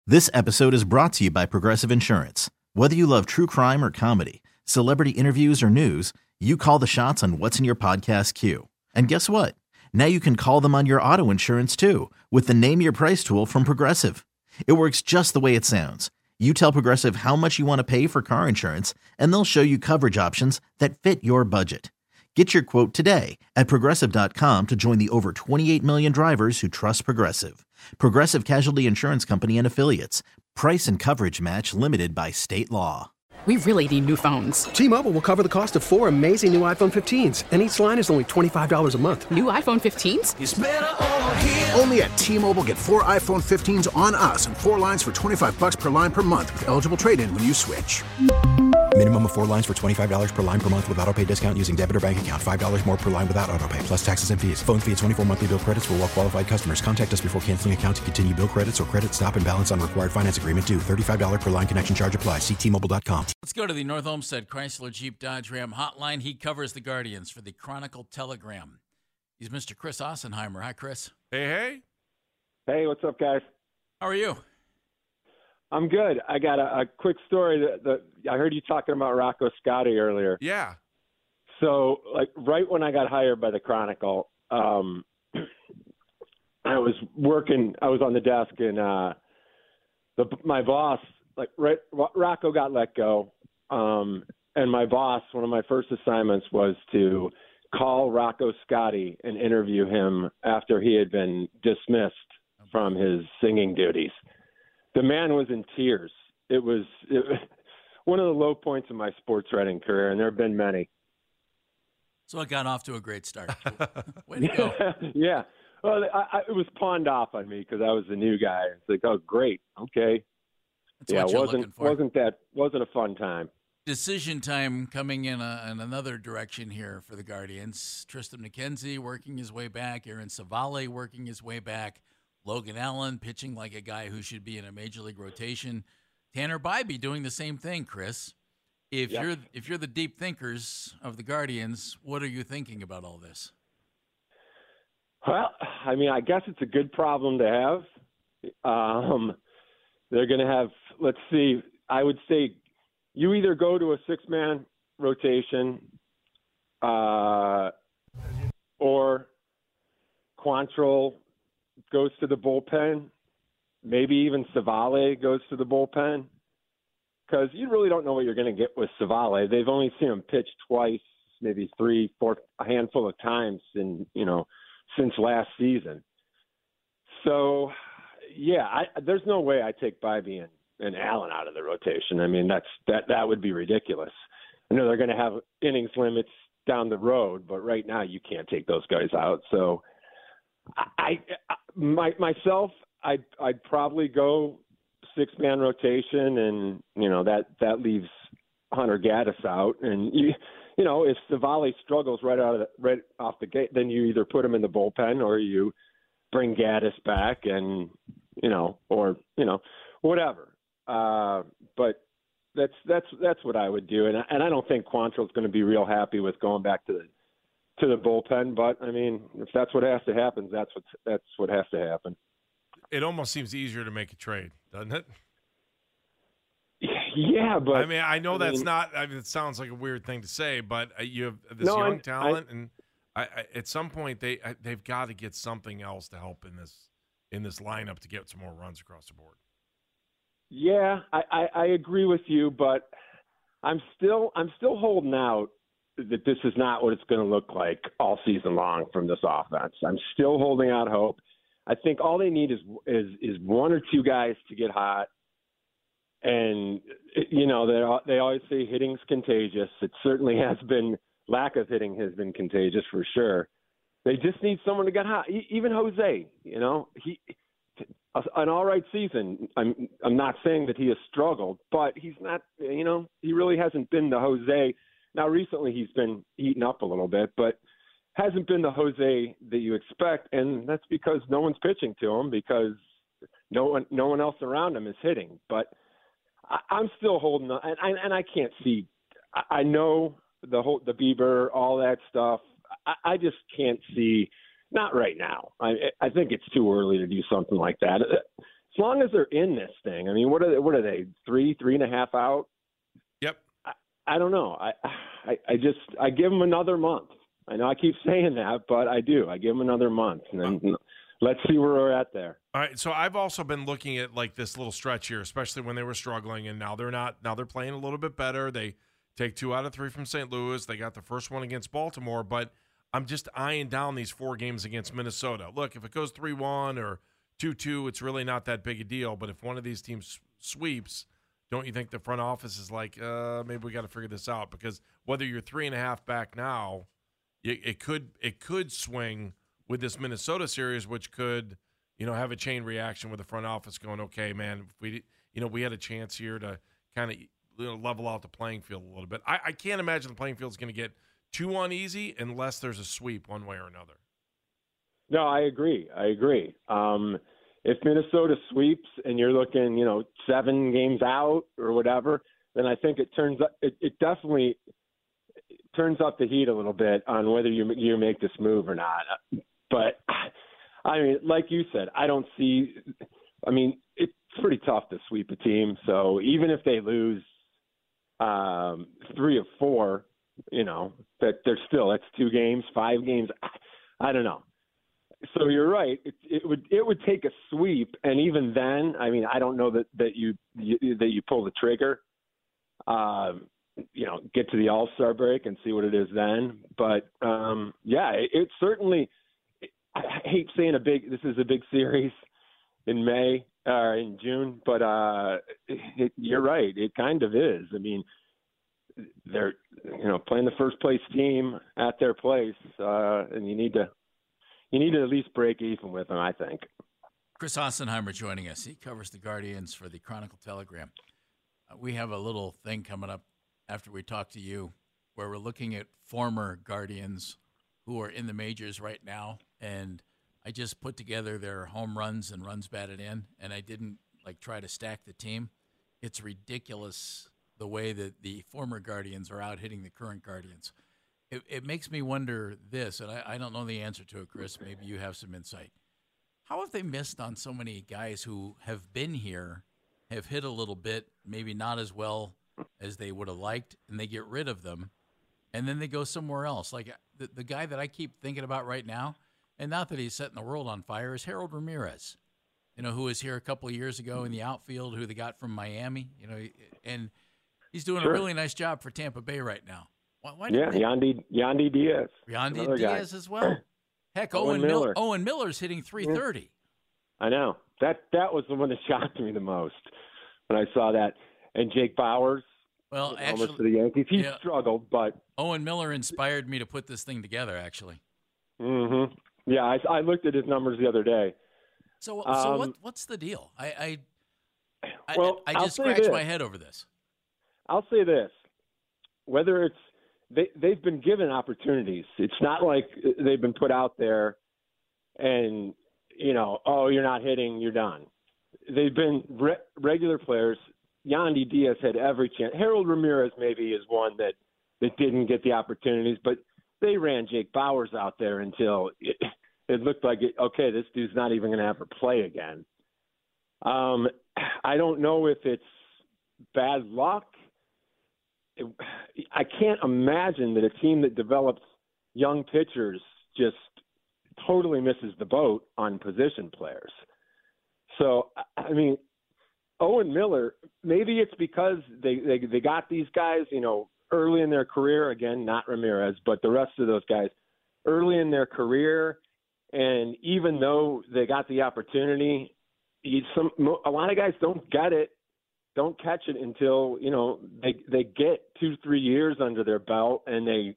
This episode is brought to you by Progressive Insurance. Whether you love true crime or comedy, celebrity interviews or news, you call the shots on what's in your podcast queue. And guess what? Now you can call them on your auto insurance too with the Name Your Price tool from Progressive. It works just the way it sounds. You tell Progressive how much you want to pay for car insurance, and they'll show you coverage options that fit your budget. Get your quote today at Progressive.com to join the over 28 million drivers who trust Progressive. Progressive Casualty Insurance Company and Affiliates. Price and coverage match limited by state law. We really need new phones. T-Mobile will cover the cost of 4 amazing new iPhone 15s, and each line is only $25 a month. New iPhone 15s? It's better over here. Only at T-Mobile, get 4 iPhone 15s on us and 4 lines for $25 per line per month with eligible trade-in when you switch. Minimum of 4 lines for $25 per line per month with autopay discount using debit or bank account. $5 more per line without autopay, plus taxes and fees. Phone fee at 24 monthly bill credits for well-qualified customers. Contact us before canceling account to continue bill credits or credit stop and balance on required finance agreement due. $35 per line connection charge applies. See T-Mobile.com. Let's go to the North Olmsted Chrysler Jeep Dodge Ram hotline. He covers the Guardians for the Chronicle Telegram. He's Mr. Chris Ossenheimer. Hi, Chris. Hey. Hey, what's up, guys? How are you? I'm good. I got a quick story that I heard you talking about Rocco Scotti earlier. Yeah. So, right when I got hired by the Chronicle, I was on the desk, and my boss, Rocco got let go, and my boss, one of my first assignments was to call Rocco Scotti and interview him after he had been dismissed from his singing duties. The man was in tears. It was one of the low points of my sports writing career, and there have been many. So it got off to a great start. Way to go. Yeah. Well, it was pawned off on me because I was the new guy. It's like, oh, great. Okay. That's what you're looking for. Wasn't a fun time. Decision time coming in another direction here for the Guardians. Tristan McKenzie working his way back. Aaron Savale working his way back. Logan Allen pitching like a guy who should be in a major league rotation. Tanner Bybee doing the same thing, Chris. If you're the deep thinkers of the Guardians, what are you thinking about all this? Well, I mean, I guess it's a good problem to have. They're going to have, let's see, I would say you either go to a 6-man rotation or Quantrill goes to the bullpen. Maybe even Savale goes to the bullpen. Because you really don't know what you're going to get with Savale. They've only seen him pitch twice, maybe 3, 4, a handful of times since last season. So, yeah, there's no way I take Bybee and Allen out of the rotation. I mean, that would be ridiculous. I know they're going to have innings limits down the road, but right now you can't take those guys out. So, myself, I'd probably go 6-man rotation, and that leaves Hunter Gaddis out. And if Savale struggles right off the gate, then you either put him in the bullpen or you bring Gaddis back, and whatever. But that's what I would do, and I don't think Quantrill's going to be real happy with going back to the bullpen. But I mean, if that's what has to happen, that's what has to happen. It almost seems easier to make a trade, doesn't it? Yeah, but I know that's not. It sounds like a weird thing to say, but you have this young talent, and at some point they've got to get something else to help in this lineup to get some more runs across the board. Yeah, I agree with you, but I'm still holding out that this is not what it's going to look like all season long from this offense. I'm still holding out hope. I think all they need is 1 or 2 guys to get hot, and they always say hitting's contagious. It certainly has been. Lack of hitting has been contagious for sure. They just need someone to get hot. Even Jose, he an all right season. I'm not saying that he has struggled, but he's not. He really hasn't been the Jose. Now recently he's been eaten up a little bit, but hasn't been the Jose that you expect, and that's because no one's pitching to him because no one else around him is hitting. But I'm still holding on, and I can't see. I know the Bieber, all that stuff. I just can't see. Not right now. I think it's too early to do something like that. long as they're in this thing. I mean, what are they? 3.5 out? Yep. I don't know. I give them another month. I know I keep saying that, but I do. I give them another month, and then let's see where we're at there. All right. So I've also been looking at like this little stretch here, especially when they were struggling, and now they're not. Now they're playing a little bit better. They take 2 out of 3 from St. Louis. They got the first one against Baltimore, but I'm just eyeing down these 4 games against Minnesota. Look, if it goes 3-1 or 2-2, it's really not that big a deal. But if one of these teams sweeps, don't you think the front office is like, maybe we got to figure this out? Because whether you're 3.5 back now, it could swing with this Minnesota series, which could, have a chain reaction with the front office going, okay, man, if we had a chance here to kind of level out the playing field a little bit. I can't imagine the playing field is going to get too uneasy unless there's a sweep one way or another. No, I agree. If Minnesota sweeps and you're looking, 7 games out or whatever, then I think it definitely turns up the heat a little bit on whether you make this move or not. But I mean, like you said, it's pretty tough to sweep a team. So even if they lose 3 of 4, that they're still, that's 2 games, 5 games. I don't know. So you're right. It would take a sweep, and even then, I mean, I don't know that you pull the trigger. Get to the All-Star break and see what it is then. But it certainly. I hate saying this is a big series in May or in June, but you're right. It kind of is. I mean, they're playing the first place team at their place, and you need to at least break even with them, I think. Chris Ossenheimer joining us. He covers the Guardians for the Chronicle Telegram. We have a little thing coming up after we talk to you where we're looking at former Guardians who are in the majors right now, and I just put together their home runs and runs batted in, and I didn't try to stack the team. It's ridiculous the way that the former Guardians are out hitting the current Guardians. It makes me wonder this, and I don't know the answer to it, Chris. Maybe you have some insight. How have they missed on so many guys who have been here, have hit a little bit, maybe not as well as they would have liked, and they get rid of them, and then they go somewhere else? Like the guy that I keep thinking about right now, and not that he's setting the world on fire, is Harold Ramirez, who was here a couple of years ago in the outfield, who they got from Miami, and he's doing a really nice job for Tampa Bay right now. Why Yandy Diaz. Yandy Diaz as well. Heck, Owen Miller's hitting 330. I know. That was the one that shocked me the most when I saw that. And Jake Bauers. Well, actually, almost to the Yankees. He struggled, but Owen Miller inspired me to put this thing together, actually. Mm-hmm. Yeah, I looked at his numbers the other day. So what's the deal? I just scratched my head over this. I'll say this. Whether it's they've been given opportunities. It's not like they've been put out there and, you're not hitting, you're done. They've been regular players. Yandy Diaz had every chance. Harold Ramirez maybe is one that didn't get the opportunities, but they ran Jake Bauers out there until it looked like, this dude's not even going to ever play again. I don't know if it's bad luck. I can't imagine that a team that develops young pitchers just totally misses the boat on position players. So, I mean, Owen Miller, maybe it's because they got these guys, early in their career, again, not Ramirez, but the rest of those guys early in their career. And even though they got the opportunity, a lot of guys don't get it. Don't catch it until, they get 2-3 years under their belt and they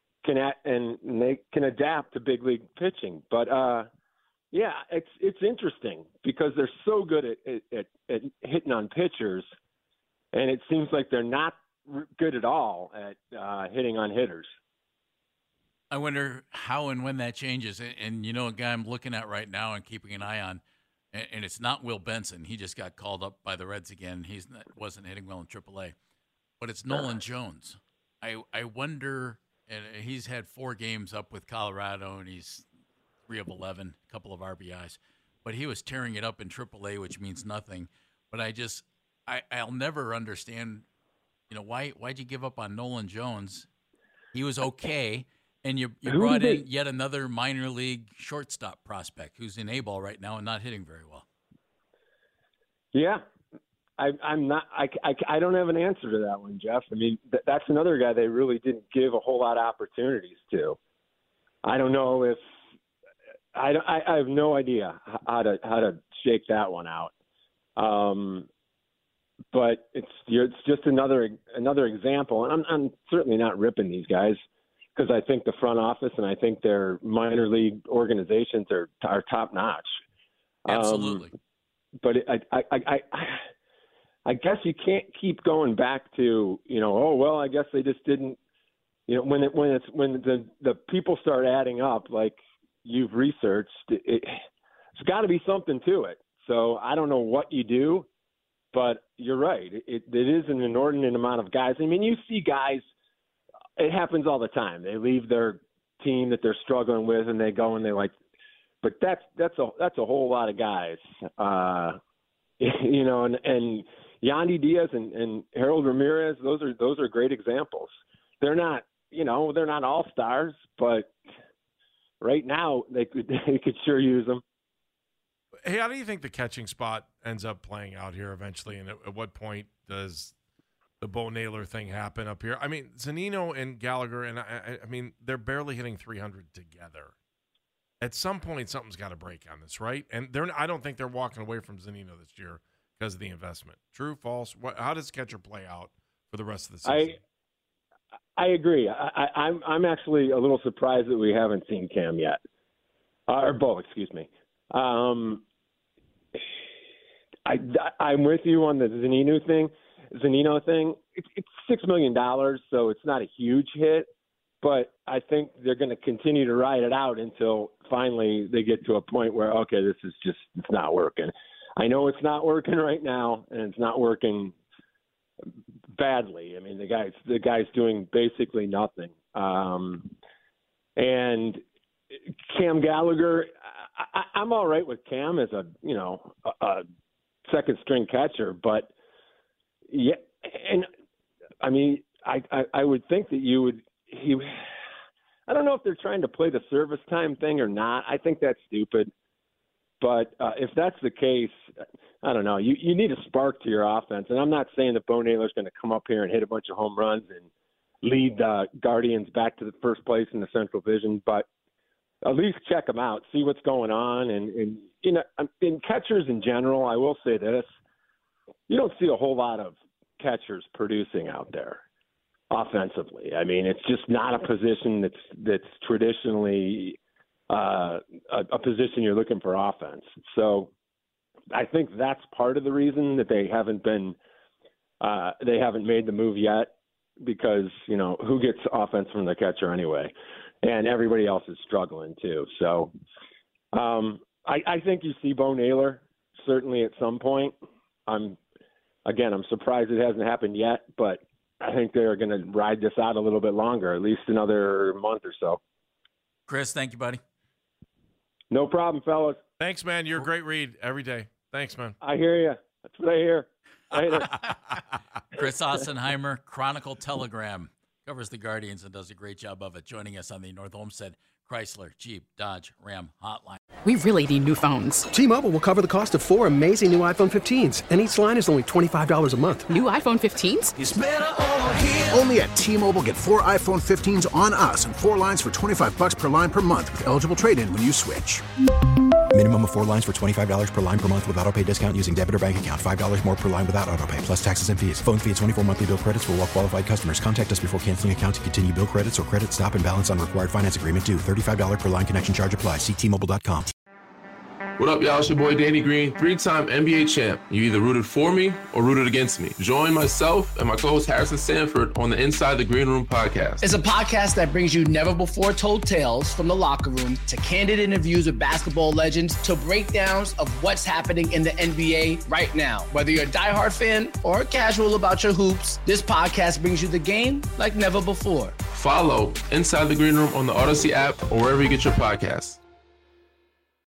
can adapt to big league pitching. But, it's interesting because they're so good at hitting on pitchers, and it seems like they're not good at all at hitting on hitters. I wonder how and when that changes. And a guy I'm looking at right now and keeping an eye on, and it's not Will Benson. He just got called up by the Reds again. Wasn't hitting well in AAA. But it's Nolan Jones. I wonder, and he's had 4 games up with Colorado, and he's 3 of 11, a couple of RBIs. but he was tearing it up in AAA, which means nothing. But I'll never understand, why'd you give up on Nolan Jones? He was okay, and you brought in yet another minor league shortstop prospect who's in A-ball right now and not hitting very well. Yeah. I'm not. I don't have an answer to that one, Jeff. I mean, that's another guy they really didn't give a whole lot of opportunities to. I don't know if I have no idea how to shake that one out. But it's just another example, and I'm certainly not ripping these guys because I think the front office and I think their minor league organizations are top notch. Absolutely. But I guess you can't keep going back to, I guess they just didn't, when the people start adding up, like you've researched, it's got to be something to it. So I don't know what you do, but you're right. It is an inordinate amount of guys. I mean, you see guys, it happens all the time. They leave their team that they're struggling with and they go and but that's a whole lot of guys, and Yandy Diaz and Harold Ramirez, those are great examples. They're not all stars, but right now they could sure use them. Hey, how do you think the catching spot ends up playing out here eventually? And at what point does the Bo Naylor thing happen up here? I mean, Zunino and Gallagher, and I mean, they're barely hitting 300 together. At some point, something's got to break on this, right? And I don't think they're walking away from Zunino this year because of the investment. True, false? How does catcher play out for the rest of the season? I agree. I'm actually a little surprised that we haven't seen Cam yet, or Bo, excuse me. I'm with you on the Zunino thing. It's $6 million, so it's not a huge hit. But I think they're going to continue to ride it out until finally they get to a point where, okay, it's not working. I know it's not working right now, and it's not working badly. I mean, the guy's doing basically nothing. And Cam Gallagher, I'm all right with Cam as a second string catcher, but yeah, and I mean, I would think that I don't know if they're trying to play the service time thing or not. I think that's stupid. But if that's the case, I don't know. You need a spark to your offense. And I'm not saying that Bo Naylor's going to come up here and hit a bunch of home runs and lead the Guardians back to the first place in the Central Division, but at least check them out, see what's going on. And in catchers in general, I will say this. You don't see a whole lot of catchers producing out there offensively. I mean, it's just not a position that's traditionally a position you're looking for offense. So I think that's part of the reason that they haven't made the move yet, because, who gets offense from the catcher anyway? And everybody else is struggling too. So I think you see Bo Naylor certainly at some point. I'm surprised it hasn't happened yet, but I think they're going to ride this out a little bit longer, at least another month or so. Chris, thank you, buddy. No problem, fellas. Thanks, man. You're a great read every day. Thanks, man. I hear you. That's what I hear. Later. Chris Ossenheimer, Chronicle Telegram, covers the Guardians and does a great job of it, joining us on the North Olmsted Chrysler Jeep Dodge Ram hotline. We really need new phones. T-Mobile will cover the cost of 4 amazing new iPhone 15s, and each line is only $25 a month. New iPhone 15s? It's better over here. Only at T-Mobile, get 4 iPhone 15s on us and 4 lines for $25 per line per month with eligible trade-in when you switch. Minimum of 4 lines for $25 per line per month with autopay discount using debit or bank account. $5 more per line without autopay, plus taxes and fees. Phone fee at 24 monthly bill credits for well-qualified customers. Contact us before canceling account to continue bill credits or credit stop and balance on required finance agreement due. $35 per line connection charge applies. See T-Mobile.com. What up, y'all? It's your boy Danny Green, 3-time NBA champ. You either rooted for me or rooted against me. Join myself and my co-host Harrison Sanford on the Inside the Green Room podcast. It's a podcast that brings you never-before-told tales from the locker room to candid interviews with basketball legends to breakdowns of what's happening in the NBA right now. Whether you're a diehard fan or casual about your hoops, this podcast brings you the game like never before. Follow Inside the Green Room on the Odyssey app or wherever you get your podcasts.